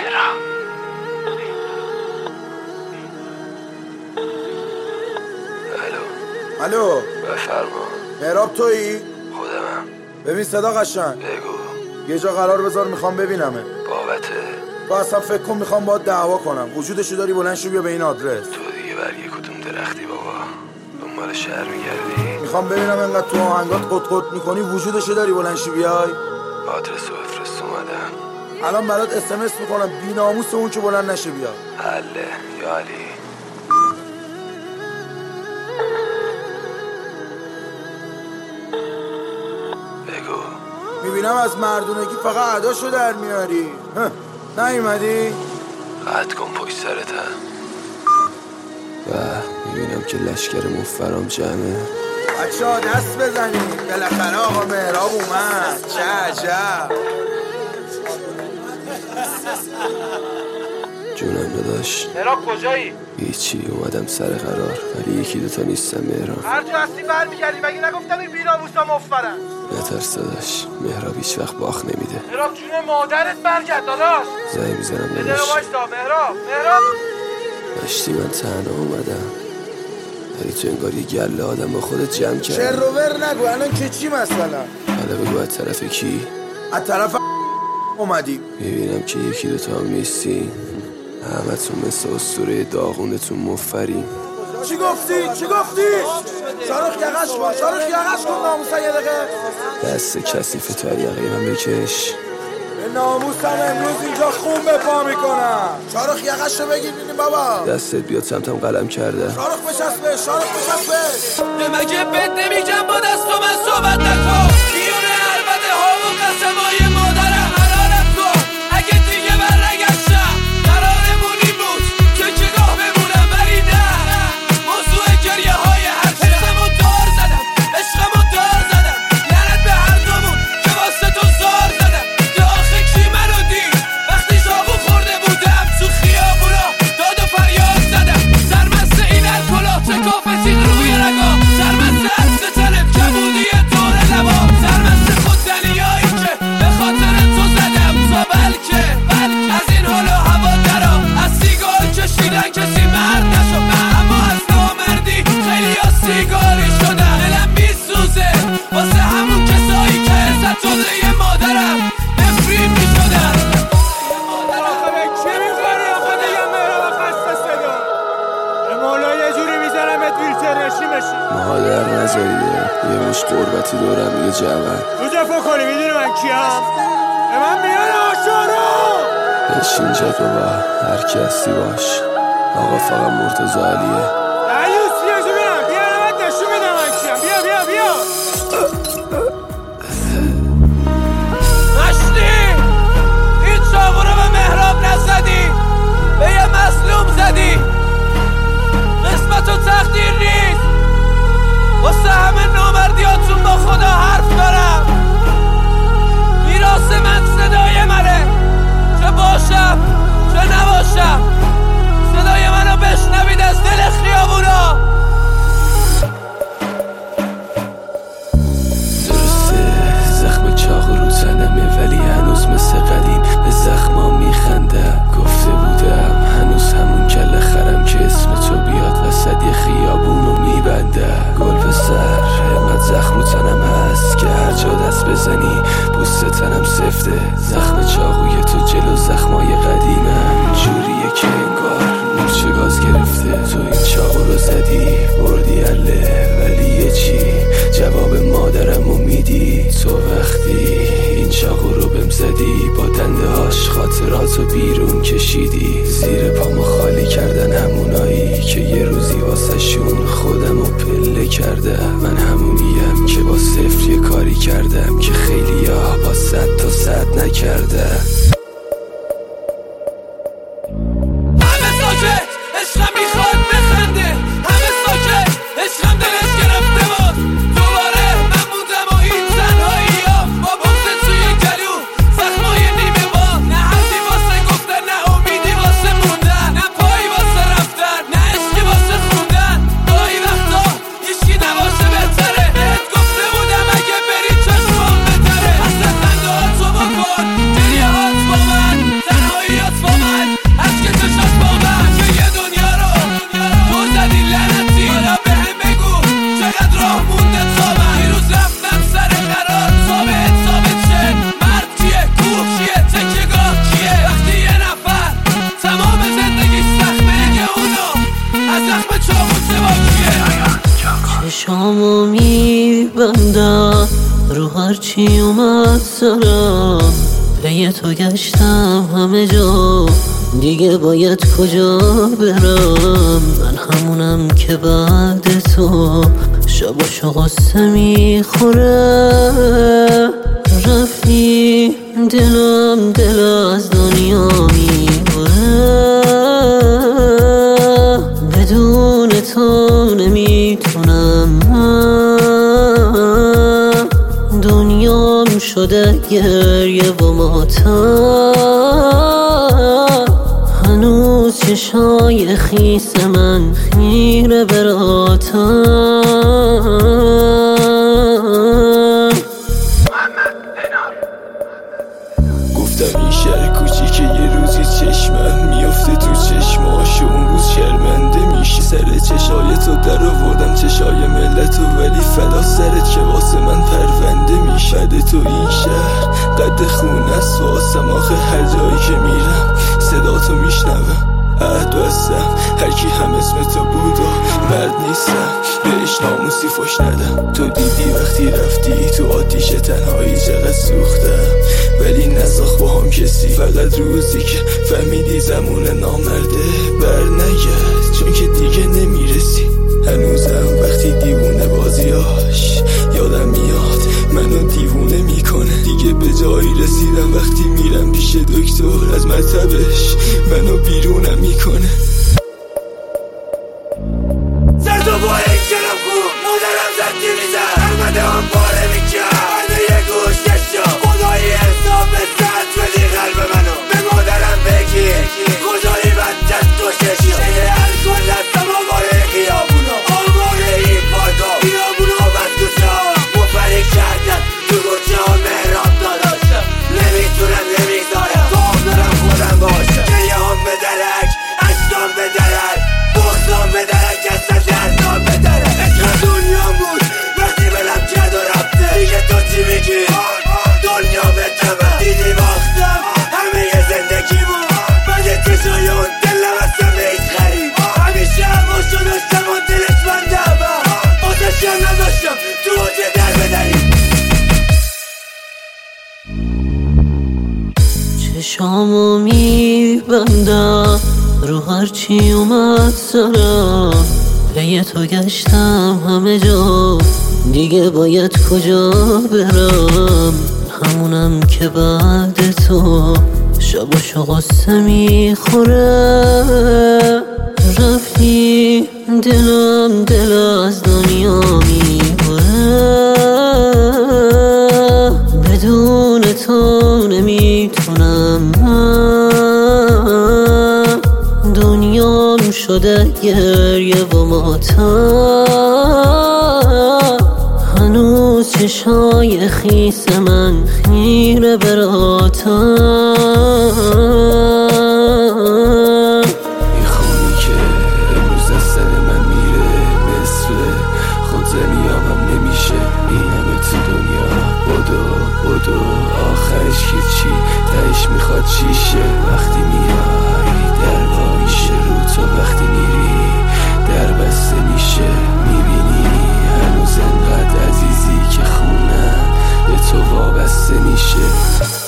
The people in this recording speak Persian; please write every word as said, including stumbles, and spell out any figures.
مهراب. الو الو بفرما. مهراب تویی؟ خودمم. ببین صدا قشنگ، بگو. یه جا قرار بذار میخوام ببینمه. بابته؟ تو اصلا فکر کن میخوام باید دعوا کنم. وجودشو داری بلند شو بیا به این آدرس. تو دیگه برگه کدوم درختی بابا؟ دنبال شهر میگردی؟ میخوام ببینم انقدر تو آهنگات قط قط میکنی وجودشو داری بلند شو بیای. آدرسو بفرست اومدم. الان برات اس ام اس میکنم بی ناموس اون که بلند نشه بیا. حله یا علی. بگو. میبینم از مردونگی فقط عداشو در میاری. نیومدی؟ قطع کن پشت سرتم. و میبینم که لشکر مفرام جمعه. بچه ها دست بزنید بالاخره آقا مهراب اومد. چه عجب. جونم داداش. مهراب کجایی؟ هیچی، اومدم سر قرار ولی یکی دوتا نیستم مهراب. هر جا هستی برمیگردی. مگه نگفتم این بی‌ناموسا مفرن؟ نترس داداش، مهراب هیچ وقت باخت نمیده. مهراب جون مادرت برگرد داداش. زنگ میزنم یه داداش. دقیقه وایسا مهراب. مهراب داشتی من تنها اومدم ولی تو انگار یه گله آدم با خودت جمع کردی. چه روور نگو الان که چی مثلا؟ حالا بگو از طرف کی؟ از طرف اومدی. میبینم که یکی دوتا هم نیستی. همتون مثل اسطوره داغونتون مفری. چی گفتی؟ چی گفتی؟ شارخ یقش کن، شارخ یقش کن ناموسا یه دقیقه. دست کثیف تو یقه من بکش. به ناموسم امروز اینجا خون به پا میکنم. شارخ یقش رو بگیر بینیم بابا. دستت بیاد سمتم قلم کرده. شارخ بچسبه، شارخ بچسبه. مگه بد نمیگم با دست و من صحبت نکن. بیونه عربده ها و قسمای مادرم حرارت کن. اگه دیگه برنگشتم قرارمون این بود که چگاه بمونم ولی نه. موضوع گریه های هر حسمو دار زدم، عشقمو دار زدم. لعنت به هر دومون که واسه تو زار زدم. که آخه کی منو دید وقتی شاقو خورده بودم تو خیابونا داد و فریاد زدم. سرمست این الکلا شکاف تیغ روی رگا. سرمست عکس تنت کبودی دور لبا. سرمست خودزنیایی که به خاطر تو زدم تا بلکه بلکه از این حال و هوا درا. از سیگار کشیدن کسی مرد نشد اما از نامردی خیلی ها سیگاری شدن. دلم میسوزه واسه همون کسایی که عزت جلوی مادرم نفرین میشدن. آخه به چی میخوری آخه دیگه مهراب خسته صدا؟ به مولا یه جوری میزنمت ویلچر بشی. مادر نزاییده یه مش قربتی دورم یه جوان. رو دفاع کنی میدونی من کیم؟ به من میان آشارو. بشین جد بابا هر کی هستی باش. آقا فقط مرتضی علیه. دریوس بیا جو بینم. بیا نمت نشون میدم من کیم. بیا بیا بیا. مشتی این چاقو رو به مهراب نزدی، به یه مظلوم زدی. قسمت و تقدیر نیست. واسه همه نامردیاتون با خدا حرف دارم. میراث من صدای منه، چه باشم چه نباشم. صدای منو بشنوید از دل خیابونا. درسته زخم چاقو رو تنمه ولی هنوز مثل قدیم به زخما میخندم. گفته بودم هنوز همون کل خرم که اسم تو بیاد وسط یه خیابونو میبندم. گل به سر همت زخم رو تنم هست که هر جا دست بزنی پوست تنم سفته. زخم چاقوی تو جلو زخمای قدیمم جوریه که انگار مورچه گاز گرفته. تو این چاقو رو زدی بردی عله ولی یه چی جواب مادرمو میدی. تو وقتی این چاقو رو بهم زدی با دنده هاش خاطراتو بیرون کشیدی. زیر پامو خالی کردن همونایی که یه روزی واسه شون خودمو پله کردم. من همونیم که با صفر یه کاری کردم که خیلی ها با صد تا صد نکردم. همه ساکت عشقم میخواد بخنده. همه ساکت عشقم دلش گرفته بود. دوباره من موندم و این تنهایی ها با بغض توی گلو زخمای نیمه با. نه حرفی واسه گفتن نه امیدی واسه موندن. نه پایی واسه رفتن نه عشقی واسه خوندن. گاهی وقتا هیچکی نباشه بهتره. بهت گفته بودم اگه بری چشمام بتره. اصلا خنده ها تو بکن میبندم رو هرچی اومد سرم، پی تو گشتم همه جا، دیگه باید کجا برم؟ من همونم که بعد تو شباشو غصه میخوره، رفتی دلم دل از دنیا میبره، بدون تو نمیتونم، دنیام شده گریه و ماتم، هنوز چشای خیس من خیره براتم. گفتم این شهر کوچیکه یه روزی چشمم میفته تو چشماش، اون روز شرمنده میشی. سر چشای تو در آوردم چشای ملتو، ولی فدا سرت که واسه من پرونده میشه. بعد تو این شهر قد خونه است واسم، آخه هر جایی که میرم صدا تو میشنوم. عهد بستم هرکی هم اسم تو بود و مرد نیستم، بهش ناموسی فش ندم. تو دیدی وقتی رفتی تو آتیش تنهایی چقدر سوختم، ولی نساخت با هم کسی. فقط روزی که فهمیدی زمون نامرده بر نگرد، چون که دیگه نمیرسی. هنوزم وقتی دیوونه بازیاش یادم میاد منو دیوونه میکنه. دیگه به جایی رسیدم وقتی میرم پیش دکتر، از مطبش منو بیرونم میکنه. زرد و با این کلم خون مادرم زدی میزن، احمده هم پاره میکن منو یه گوش کشا. خدایی حساب بزد بدی قلب منو به مادرم بگی، کجایی بدت تو ششا. شده الکل هستم آواره خیابونا، آواره این پارکا، خیابونا بس کوچا. مفری کردن تو گوچه ها مهراب داداشم، نمیتونم نمیذارم تو دارم خودم باشم. گریه هم به درک، عشقم به درک، بغضم به درک، اصلا دردم به درک. عشق دنیا بود وقتی بلم کرد و رفته، دیگه تو چی میگی؟ دنیا به تمه دیدی باختم همه یه زندگی بود، بعد چشای اون دلم اصلا به هیچ غریب. همیشه هواشو داشتم و دلش من دعبم، آتشم نداشتم تو اوجه در بدریم. چشامو میبندم رو هرچی اومد سرم، پی تو گشتم همه جا، دیگه باید کجا برم؟ همونم که بعد تو شباشو غصه میخوره، رفتی دلم دل از دنیا میبره، بدون تو نمیتونم، دنیام شده گریه و ماتم، هنوز چشای خیس من خیره براتم. این خونی که امروز از سر من میره مثل خودزنی هم نمیشه. این همه تو دنیا بدو بدو آخرش که چی تهش میخواد چیشه. وقتی میای در وا میشه رو تو، وقتی میری در بسته میشه. میبینی هنوز انقدر عزیزی که خونم به تو وابسته میشه.